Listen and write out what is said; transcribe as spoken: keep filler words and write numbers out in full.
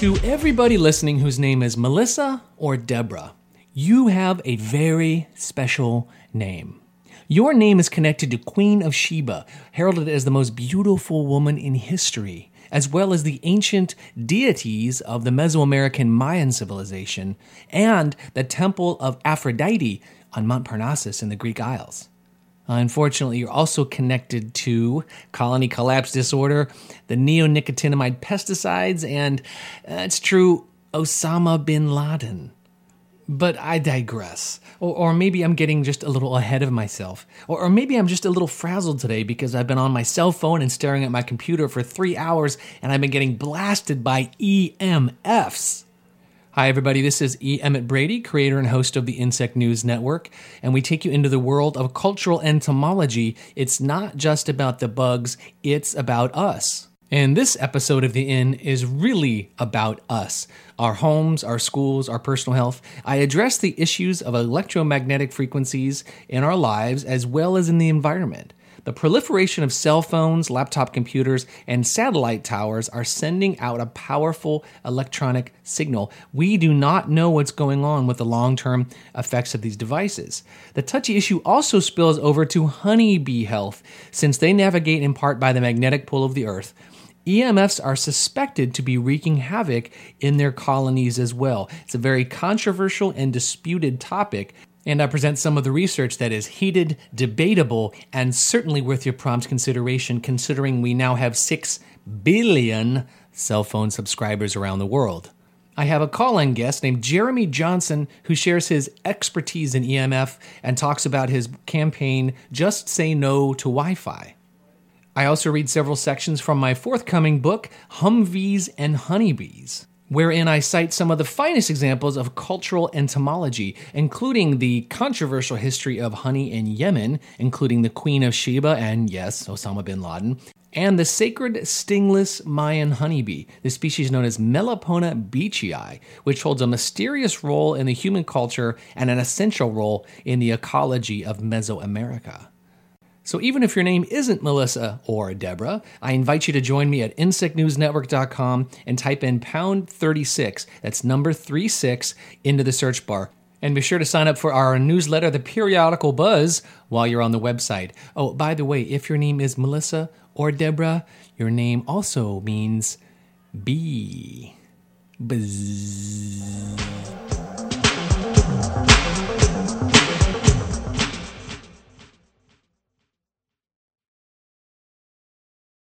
To everybody listening whose name is Melissa or Deborah, you have a very special name. Your name is connected to Queen of Sheba, heralded as the most beautiful woman in history, as well as the ancient deities of the Mesoamerican Mayan civilization and the Temple of Aphrodite on Mount Parnassus in the Greek Isles. Unfortunately, you're also connected to colony collapse disorder, the neonicotinoid pesticides, and, uh, it's true, Osama bin Laden. But I digress. Or, or maybe I'm getting just a little ahead of myself. Or, or maybe I'm just a little frazzled today because I've been on my cell phone and staring at my computer for three hours and I've been getting blasted by E M Fs. Hi, everybody. This is E. Emmett Brady, creator and host of the Insect News Network, and we take you into the world of cultural entomology. It's not just about the bugs, it's about us. And this episode of The Inn is really about us, our homes, our schools, our personal health. I address the issues of electromagnetic frequencies in our lives as well as in the environment. The proliferation of cell phones, laptop computers, and satellite towers are sending out a powerful electronic signal. We do not know what's going on with the long-term effects of these devices. The touchy issue also spills over to honeybee health, since they navigate in part by the magnetic pull of the Earth. E M Fs are suspected to be wreaking havoc in their colonies as well. It's a very controversial and disputed topic, and I present some of the research that is heated, debatable, and certainly worth your prompt consideration, considering we now have six billion cell phone subscribers around the world. I have a call-in guest named Jeremy Johnson who shares his expertise in E M F and talks about his campaign, Just Say No to Wi-Fi. I also read several sections from my forthcoming book, Humvees and Honeybees, wherein I cite some of the finest examples of cultural entomology, including the controversial history of honey in Yemen, including the Queen of Sheba and, yes, Osama bin Laden, and the sacred stingless Mayan honeybee, the species known as Melipona beechii, which holds a mysterious role in the human culture and an essential role in the ecology of Mesoamerica. So even if your name isn't Melissa or Deborah, I invite you to join me at insect news network dot com and type in pound thirty-six, that's number thirty-six, into the search bar. And be sure to sign up for our newsletter, The Periodical Buzz, while you're on the website. Oh, by the way, if your name is Melissa or Deborah, your name also means bee. Buzz.